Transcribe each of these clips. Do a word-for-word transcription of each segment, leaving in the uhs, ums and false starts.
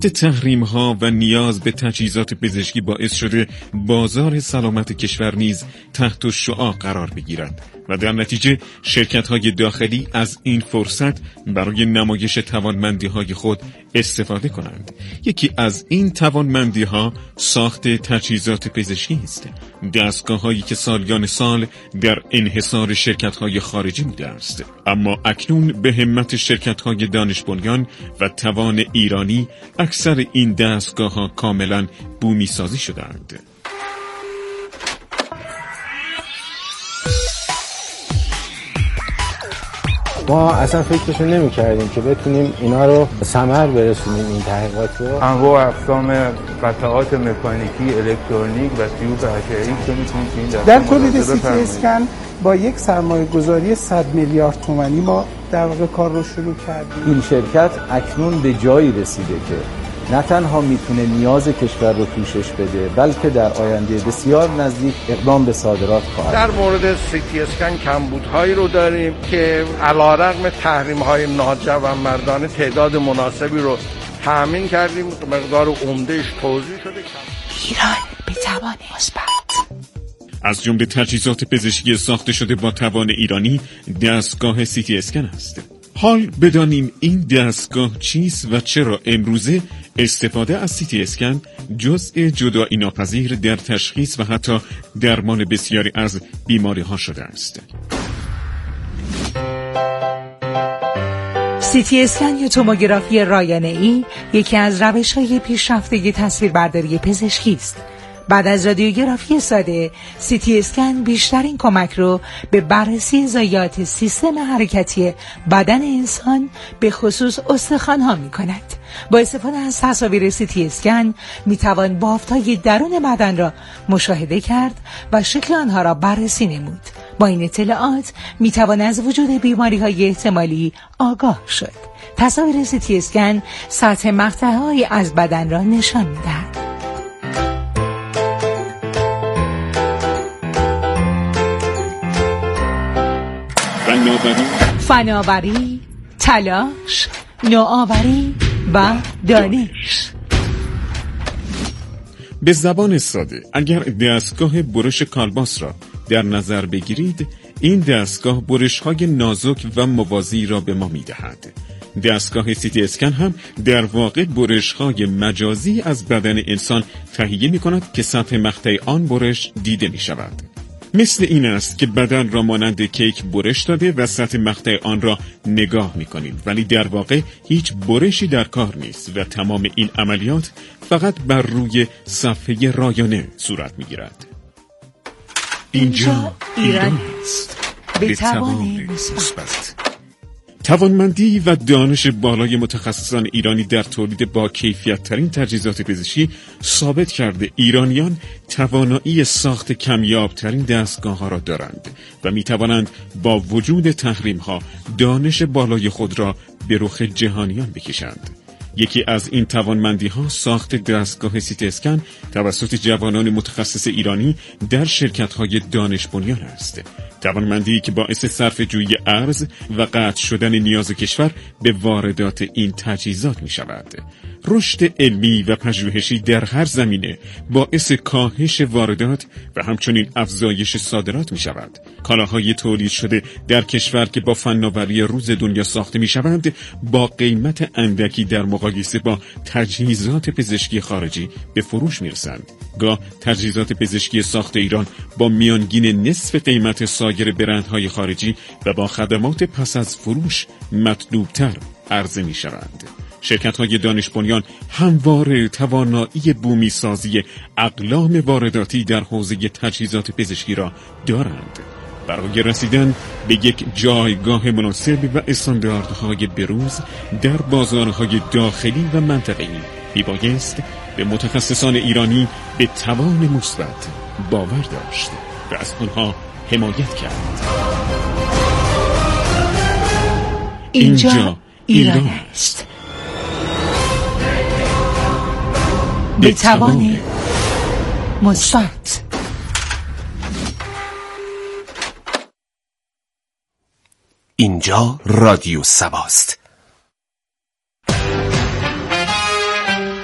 تحریم ها و نیاز به تجهیزات پزشکی باعث شده بازار سلامت کشور نیز تحت شعاع قرار بگیرد و در نتیجه شرکت های داخلی از این فرصت برای نمایش توانمندی های خود استفاده کنند. یکی از این توانمندی ها ساخت تجهیزات پزشکی است. دستگاه هایی که سالیان سال در انحصار شرکت های خارجی بوده است، اما اکنون به همت شرکت های دانش بنیان و توان ایرانی اکثر این دستگاه ها کاملا بومی سازی شدند. ما اصلا فکرشو نمی کردیم که بتونیم اینا رو ثمر برسونیم، این تحقیقات رو. انواع اقسام قطعات مکانیکی، الکترونیک و تیوب حشره‌ای که میتونیم در تولید سی تی اسکن با یک سرمایه گذاری صد میلیارد تومانی ما در واقع کار رو شروع کردیم. این شرکت اکنون به جایی رسیده که نه تنها میتونه نیاز کشور رو پوشش بده، بلکه در آینده بسیار نزدیک اقدام به صادرات خواهد. در مورد سی تی اسکن کمبودهایی رو داریم که علیرغم تحریم‌های ناجوانمردانه تعداد مناسبی رو تامین کردیم، مقدار عمده‌اش توزیع شده. ایران به توان مثبت. از جمله تجهیزات پزشکی ساخته شده با توان ایرانی دستگاه سی تی اسکن است. حال بدانیم این دستگاه چیست و چرا امروزه استفاده از سی تی اسکن جزء جدایی ناپذیر در تشخیص و حتی درمان بسیاری از بیماری ها شده است. سی تی اسکن یا توموگرافی رایانه‌ای یکی از روش‌های پیشرفته تصویربرداری پزشکی است. بعد از رادیوگرافی ساده، سی تی اسکن بیشترین کمک رو به بررسی ضایعات سیستم حرکتی بدن انسان به خصوص استخوان‌ها می‌کند. با استفاده از تصاویر سی تی اسکن می‌توان بافت‌های درون بدن را مشاهده کرد و شکل آنها را بررسی نمود. با این اطلاعات می‌توان از وجود بیماری‌های احتمالی آگاه شد. تصاویر سی تی اسکن سطح مقطع‌هایی از بدن را نشان می‌دهد. فناوری، فناوری، تلاش، نوآوری و دانش. به زبان ساده اگر دستگاه برش کالباس را در نظر بگیرید، این دستگاه برش‌های نازک و موازی را به ما می‌دهد. دستگاه سی تی اسکن هم در واقع برش‌های مجازی از بدن انسان تهیه می‌کند که سطح مقطع آن برش دیده می‌شود. مثل این است که بدن را مانند کیک برش داده و سطح مقطع آن را نگاه می‌کنیم، ولی در واقع هیچ برشی در کار نیست و تمام این عملیات فقط بر روی صفحه رایانه صورت می‌گیرد. اینجا ایران است به توان مثبت. توانمندی و دانش بالای متخصصان ایرانی در تولید با کیفیت ترین تجهیزات پزشکی ثابت کرده ایرانیان توانایی ساخت کمیاب ترین دستگاه ها را دارند و می توانند با وجود تحریم ها دانش بالای خود را به رخ جهانیان بکشند. یکی از این توانمندی ها ساخت دستگاه سی تی اسکن توسط جوانان متخصص ایرانی در شرکت های دانش بنیان است. توانمندی که باعث صرف جویی ارز و قطع شدن نیاز کشور به واردات این تجهیزات می شود. رشد علمی و پژوهشی در هر زمینه باعث کاهش واردات و همچنین افزایش صادرات می شود. کالاهای تولید شده در کشور که با فناوری روز دنیا ساخته می شوند با قیمت اندکی در مقایسه با تجهیزات پزشکی خارجی به فروش می رسند. گاه تجهیزات پزشکی ساخت ایران با میانگین نصف قیمت سایر برندهای خارجی و با خدمات پس از فروش مطلوبتر عرضه می شوند. شرکت‌های دانش بنیان همواره توانایی بومی سازی اقلام وارداتی در حوزه تجهیزات پزشکی را دارند. برای رسیدن به یک جایگاه مناسب و استانداردهای بروز در بازارهای داخلی و منطقه‌ای میبایست به متخصصان ایرانی به توان مثبت باور داشت و از آنها حمایت کرد. اینجا ایران است. به توان مثبت. اینجا رادیو سباست.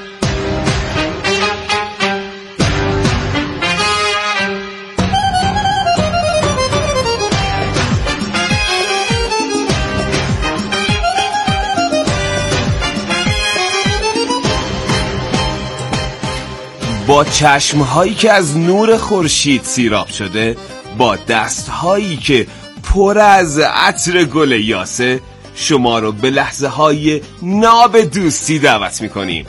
با چشمهایی که از نور خورشید سیراب شده، با دستهایی که پر از عطر گل یاسه، شما رو به لحظه های ناب دوستی دعوت میکنیم.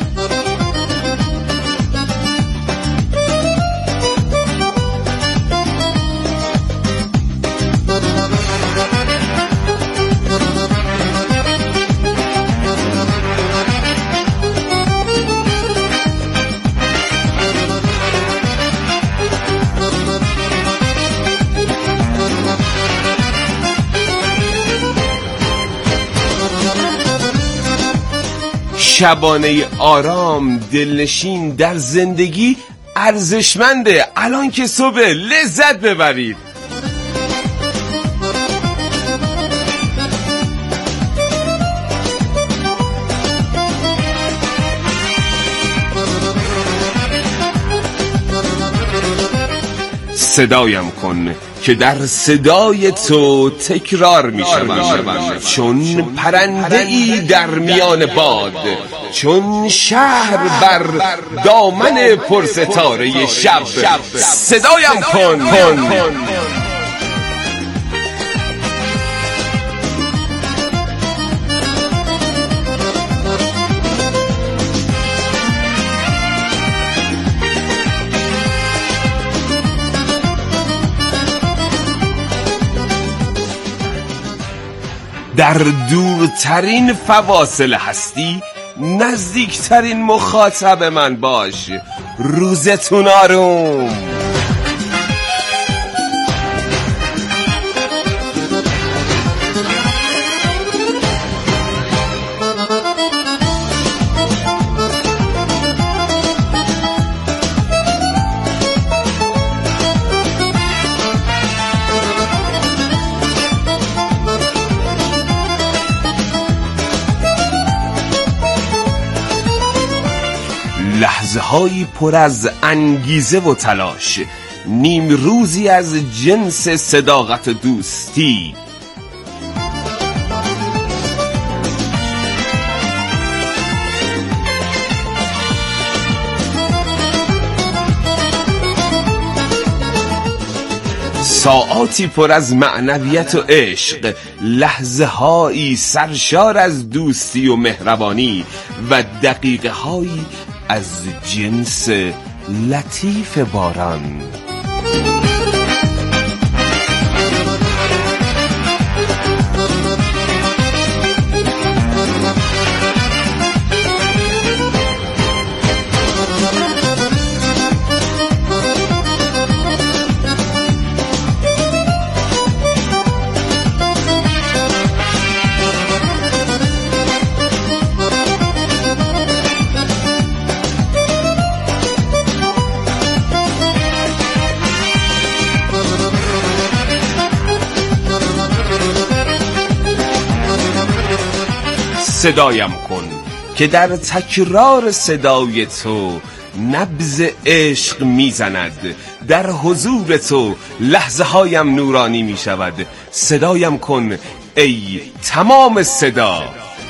شبانه آرام دلنشین در زندگی ارزشمنده. الان که صبح لذت ببرید. صدایم کن که در صدای تو تکرار می شود، چون پرنده ای در میان باد، چون شهر بر دامن پرستاره شب. صدایم کن, کن. در دورترین فواصل هستی نزدیکترین مخاطب من باش. روزتون آروم. لحظه هایی پر از انگیزه و تلاش، نیم روزی از جنس صداقت و دوستی. ساعاتی پر از معنویت و عشق، لحظه هایی سرشار از دوستی و مهربانی و دقیقه هایی از جنس لطیف باران. صدایم کن که در تکرار صدای تو نبض عشق میزند، در حضور تو لحظه هایم نورانی می شود. صدایم کن ای تمام صدا.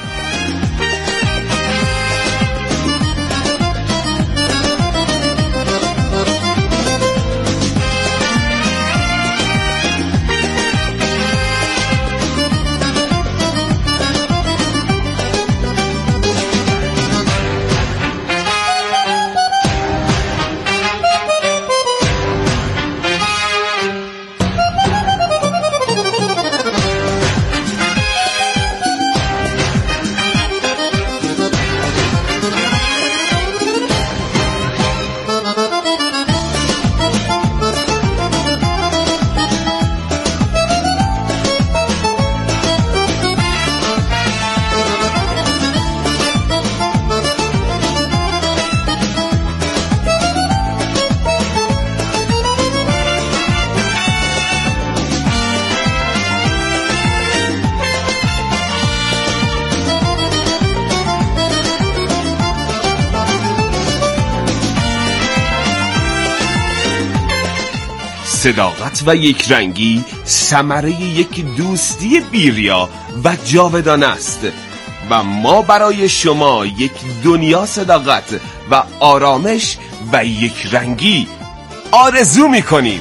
صداقت و یک رنگی ثمره یک دوستی بیریا و جاودانه است. و ما برای شما یک دنیا صداقت و آرامش و یک رنگی آرزو می‌کنیم.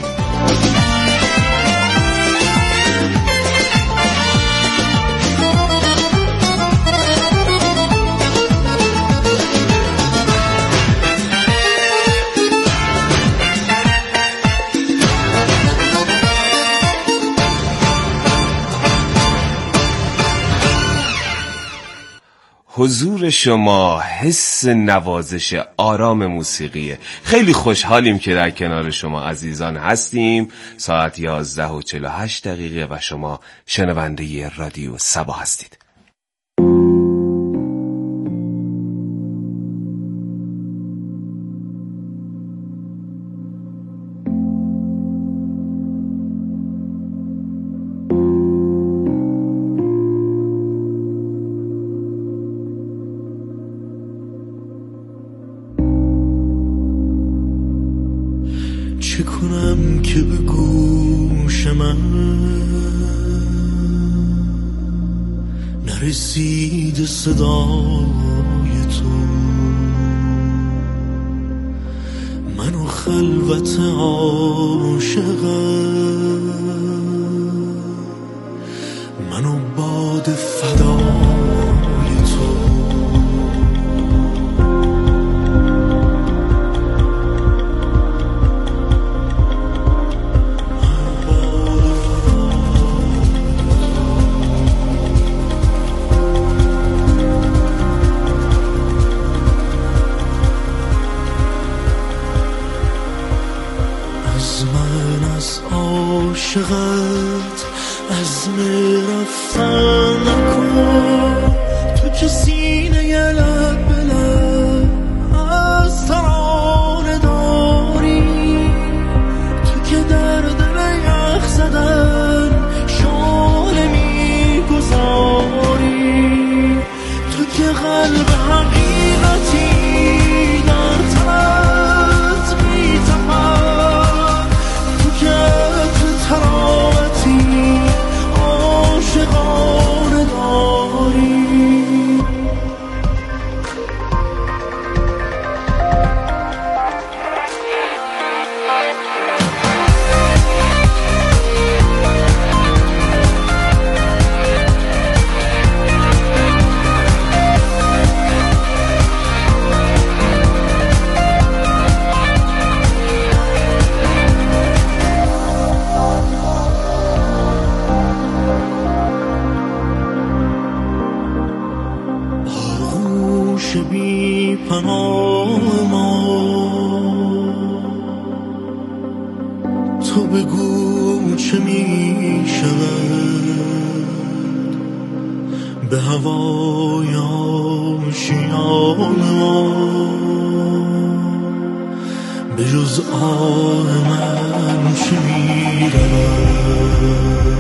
حضور شما حس نوازش آرام موسیقیه. خیلی خوشحالیم که در کنار شما عزیزان هستیم. ساعت یازده و چهل و هشت دقیقه و شما شنونده رادیو سبا هستید. چه کنم که به گوش من نرسید صدای تو، منو خلوت عاشقم، منو باد فدای تو. عاشقت عزم رفتن نکن، تو که سینه یه لب به لب از ترانه داری، تو که در دل یخ زدن شعله میگذاری، تو که قلب حقیقتی در تنت میتپد، تو که تراوتی عاشقانه داری. بی پناه ما تو بگو چه می شود به هوای آشیان ما، به جز آه من چه می رود.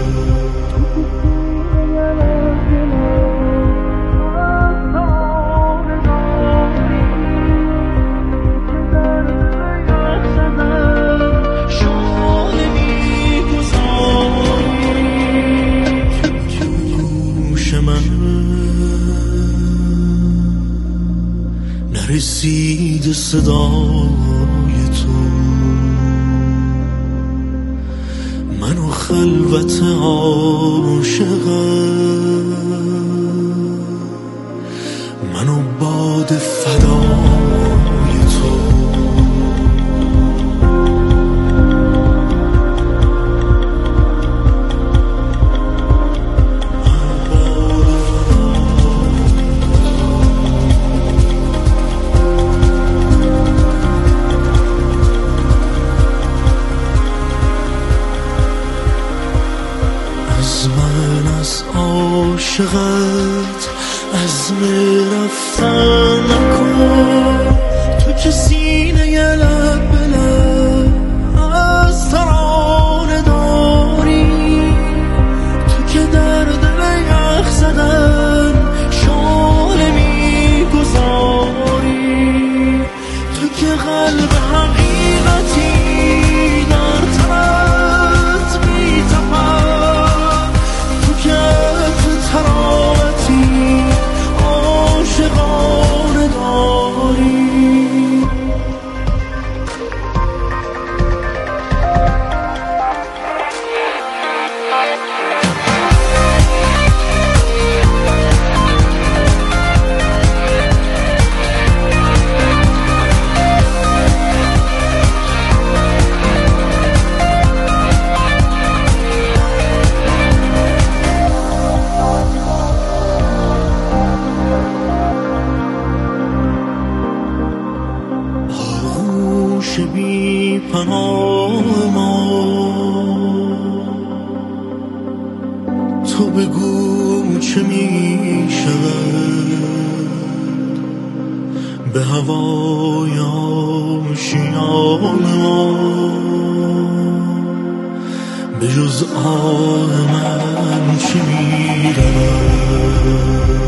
رسید صدای تو، منو خلوت عاشقم، منو باد فدای تو. عاشقت عزم رفتن نکن، تو که سینه یه لب به لب از ترانه داری، تو که در دل یخ زدن شعله میگذاری، تو که قلب حقیقتی در تنت میتپد، تو که تراوتی که بی پناه ما، تو بگو چه می شود به هوای آشیان ما، به جز آه من چه می رود.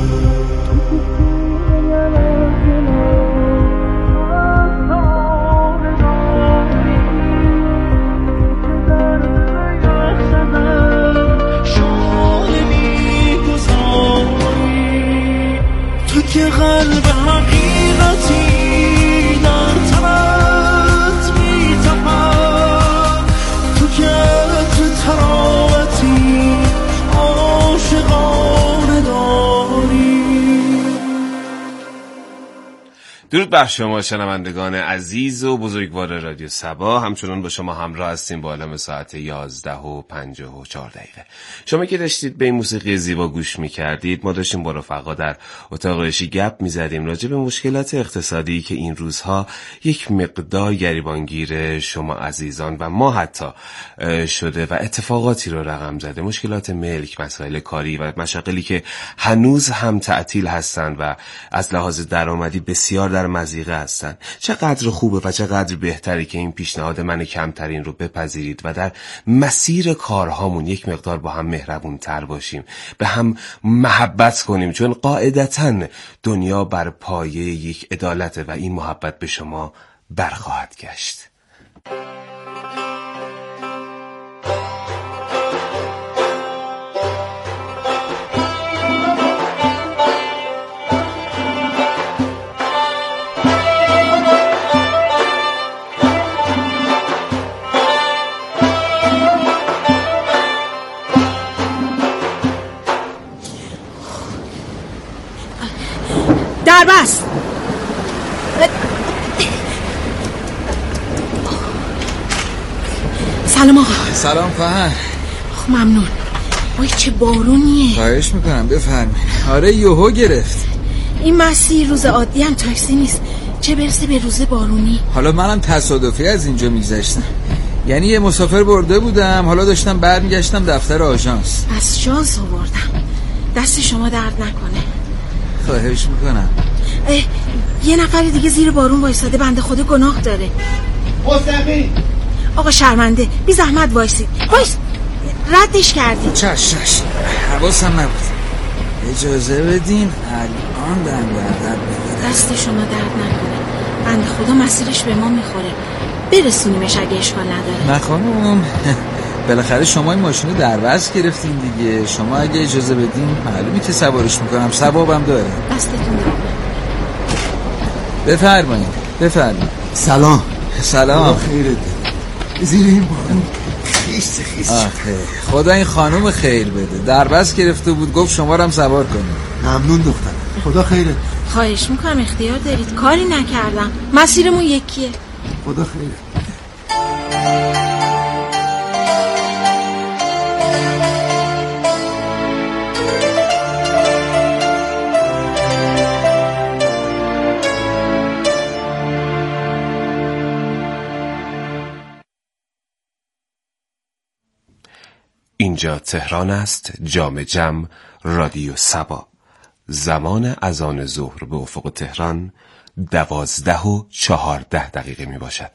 که قلب حقیقتی در تنت می‌تپد، تو که تو تراوتی عاشقانه داری. درود بر شما شنوندگان عزیز و بزرگوار رادیو صبا، همچنان با شما همراه هستیم با علم ساعت یازده و پنجاه و چهار دقیقه. شما که داشتید به این موسیقی زیبا گوش می‌کردید، ما داشتیم با رفقا در اتاق عشی گپ می‌زدیم راجع به مشکلات اقتصادی که این روزها یک مقدار گریبانگیر شما عزیزان و ما حتی شده و اتفاقاتی رو رقم زده، مشکلات ملک، مسائل کاری و مشاغلی که هنوز هم تعطیل هستند و از لحاظ درآمدی بسیار در مضیقه هستن. چقدر خوبه و چقدر بهتره که این پیشنهاد من کمترین رو بپذیرید و در مسیر کارهامون یک مقدار با هم مهربون تر باشیم، به هم محبت کنیم، چون قاعدتاً دنیا بر پایه یک عدالته و این محبت به شما برخواهد گشت. در بست. سلام آقا. سلام فهد. ممنون. وای چه بارونیه. خواهش میکنم بفرمایید. آره یوهو گرفت. این مسیر روز عادی هم تاکسی نیست، چه برسه به روز بارونی. حالا منم تصادفی از اینجا میگذشتم، یعنی یه مسافر برده بودم، حالا داشتم برمیگشتم دفتر آژانس. از شانس آوردم. دست شما درد نکنه. خواهش میکنم. یه نفر دیگه زیر بارون وایساده، بنده خدا گناه داره. مستقیم آقا شرمنده، بی زحمت وایسید. وایس ردش کردی. چش چش حواسم نبود. اجازه بدین الان دم درد بگیره. دست شما درد نکنه، بنده خدا مسیرش به ما میخوره، برسونیمش اگه اشکال نداره. نه خانم، بالاخره شما این ماشین رو در وز گرفتین دیگه، شما اگه اجازه بدین معلومی که سوارش میکنم، ثوابم داره. دستتون درد. بفرمایید بفرمایید. سلام. سلام. خیرت زیر این بارون خیست خیست. آخه خدا این خانم خیر بده، در بس گرفته بود گفت شما رو هم سوار کنیم. ممنون دختر، خدا خیرت. خواهش میکنم، اختیار دارید، کاری نکردم، مسیرمون یکیه. خدا خیرت. اینجا تهران است، جام جم، رادیو صبا. زمان اذان ظهر به افق تهران دوازده و چهارده دقیقه می باشد.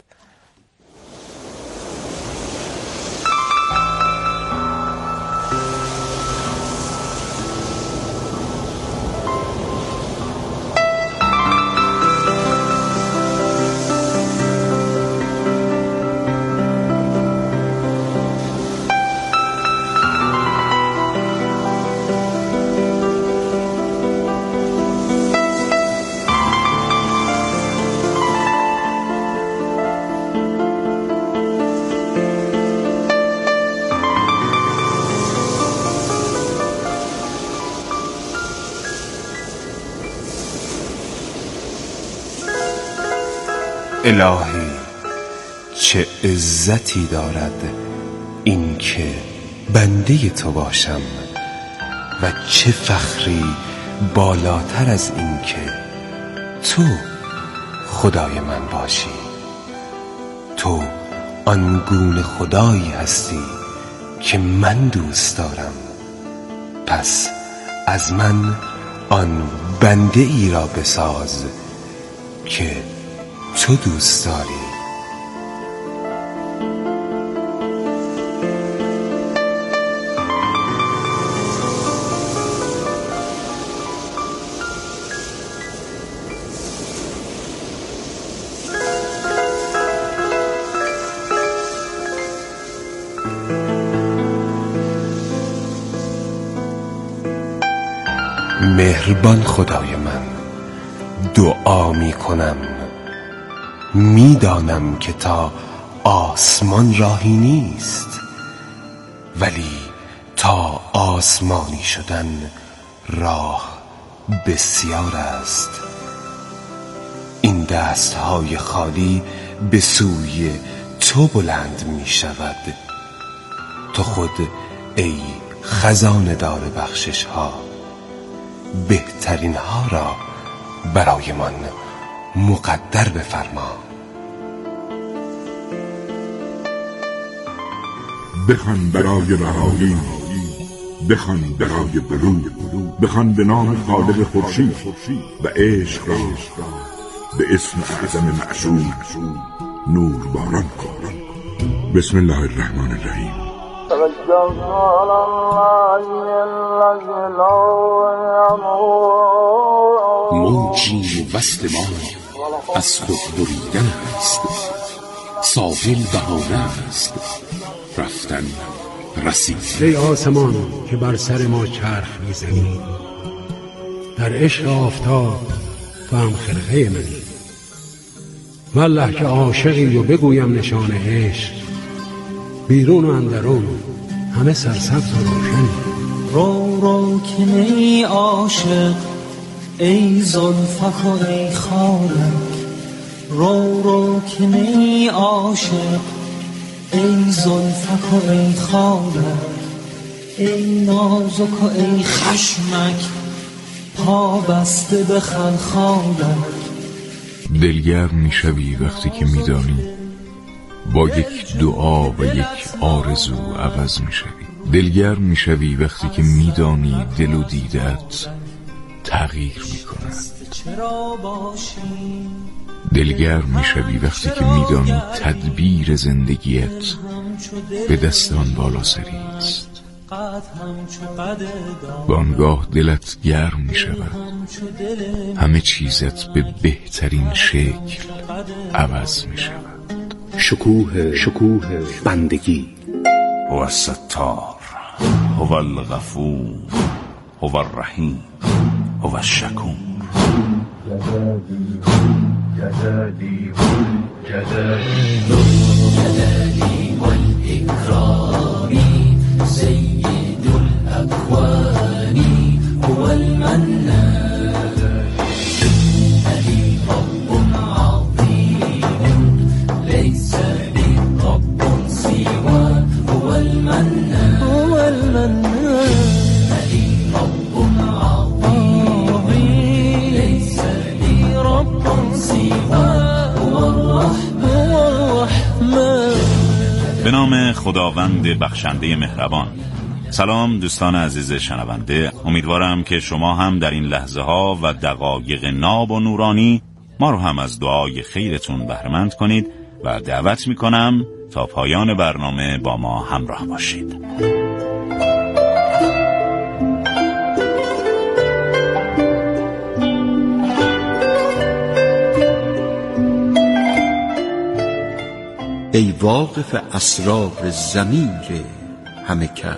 الهی چه عزتی دارد این که بنده تو باشم و چه فخری بالاتر از این که تو خدای من باشی. تو آنگونه خدایی هستی که من دوست دارم، پس از من آن بنده ای را بساز که تو دوست داری. مهربان خدای من، دعا می کنم، می دانم که تا آسمان راهی نیست، ولی تا آسمانی شدن راه بسیار است. این دستهای خالی به سوی تو بلند می شود. تو خود ای خزانه دار بخشش ها، بهترین ها را برای من مقدر بفرما. بخوان برای رهایی، بخوان برای بلوغ، بخوان به نام خالق خورشید و عشق را به اسم اعظم معصوم نور باران کن. بسم الله الرحمن الرحیم. موجی وصل ما از خود بریدن است، ساحل بهانه است، رفتن رسید. ای آسمان که بر سر ما چرخ میزنی، در عشق آفتاب تو هم خرقه منی. والله که عاشقی و بگویم نشان عشق، بیرون و اندرون همه سرسبز و روشنی. رو رو که ای عاشق، ای زلفک و ای خالک، رو رو که ای عاشق، ای زلفک و ای خالک، ای نازک و ای خشمک، پا بسته به خلخالک. دلگرم میشوی وقتی که میدانی با یک دعا و یک آرزو عوض میشوی. دلگرم میشوی وقتی که میدانی دل و دیدت تغییر میکند. دلگرم میشوی وقتی که میدانی تدبیر زندگیت به دست آن بالا سری است. بانگاه دلت گرم میشود، همه چیزت به بهترین شکل عوض میشود. شکوه شکوه بندگی. هو الستار، هو الغفور، هو الرحیم، هو الشکور. جدادی جدادی جدادی والاکرامی، سید الاکوان، هو المنان، علی رب عظیم، لیس لی رب سوا، هو المنان، هو المنان، علی رب عظیم، لیس لی رب سوا، هو الرحمن. به نام خداوند بخشنده مهربان. سلام دوستان عزیز شنونده، امیدوارم که شما هم در این لحظه ها و دقایق ناب و نورانی ما رو هم از دعای خیرتون بهره‌مند کنید و دعوت میکنم تا پایان برنامه با ما همراه باشید. ای واقف اسرار ضمیر همه کس،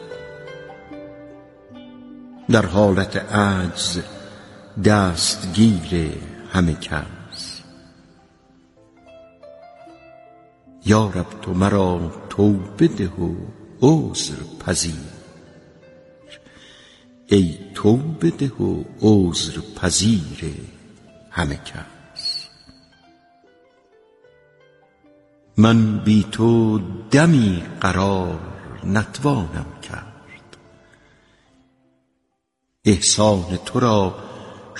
در حالت عجز دستگیر همه کس. یا رب تو مرا توبه ده و عذر پذیر، ای توبه ده و عذر پذیر همه کس. من بی تو دمی قرار نتوانم کرد، احسان تو را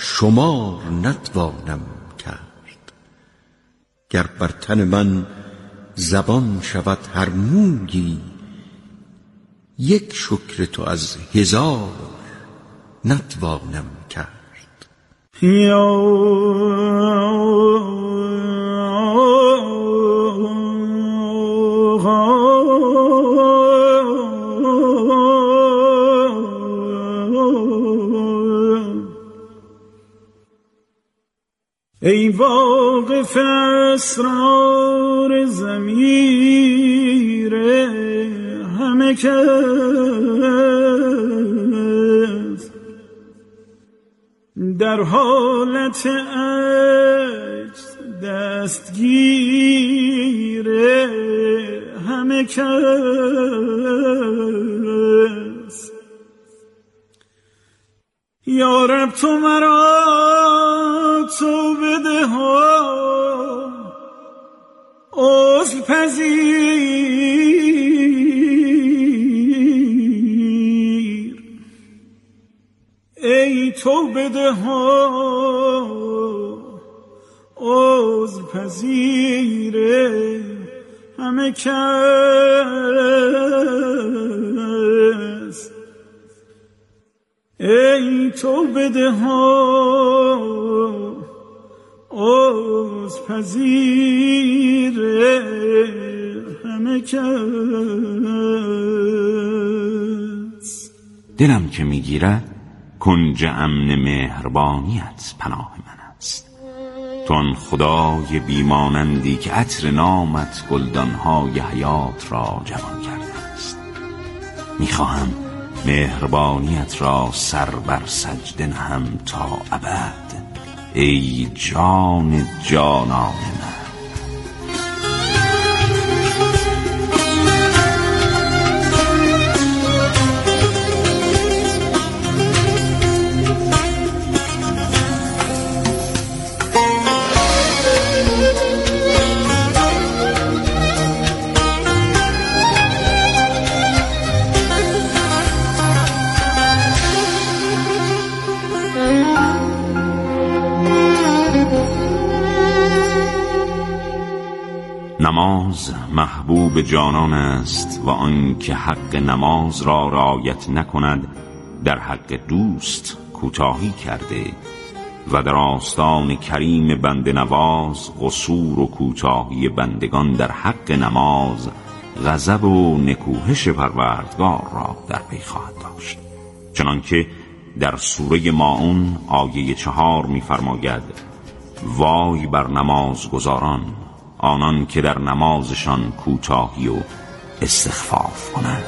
شمار نتوانم کرد. گر بر تن من زبان شود هر مویی، یک شکر تو از هزار نتوانم کرد. یا ای واقف اسرار ضمیر همه کس، در حالت عجز دستگیر همه کس. یا رب تو مرا تو بده ها عذر پذیر، ای تو بده ها عذر پذیر همه کس. ای تو بده ها عذر پذیر همه کس. دلم که میگیرد کنج امن مهربانیت پناه من است. تو آن خدای بیمانندی که عطر نامت گلدانهای حیات را جوان کرده است. میخواهم مهربانیت را سر بر سجده نهم تا ابد، ای جان جانان من. نماز محبوب جانان است و آن که حق نماز را رعایت نکند در حق دوست کوتاهی کرده و در آستان کریم بنده نواز قصور و کوتاهی بندگان در حق نماز غضب و نکوهش پروردگار را در پی خواهد داشت. چنانکه در سوره ماعون آیه چهار می‌فرماید: وای بر نمازگزاران، آنان که در نمازشان کوتاهی و استخفاف کنند.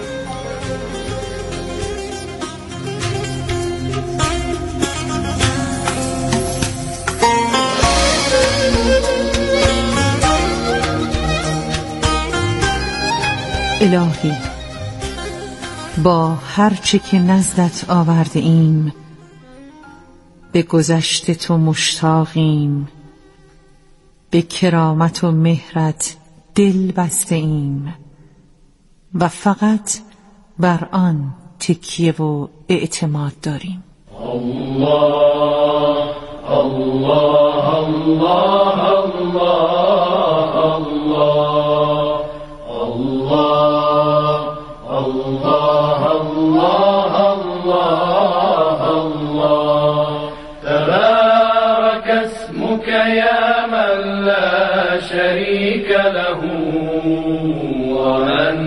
الهی، با هر چه که نزدت آورده ایم به گذشته تو مشتاقیم، به کرامت و مهرت دل بسته ایم و فقط بر آن تکیه و اعتماد داریم. الله الله الله الله الله الله الله الله الله الله تبارك اسمك يا من لا شريك له ومن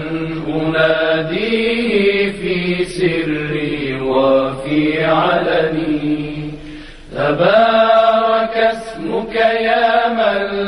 أناديه في سري وفي علني تبارك اسمك يا من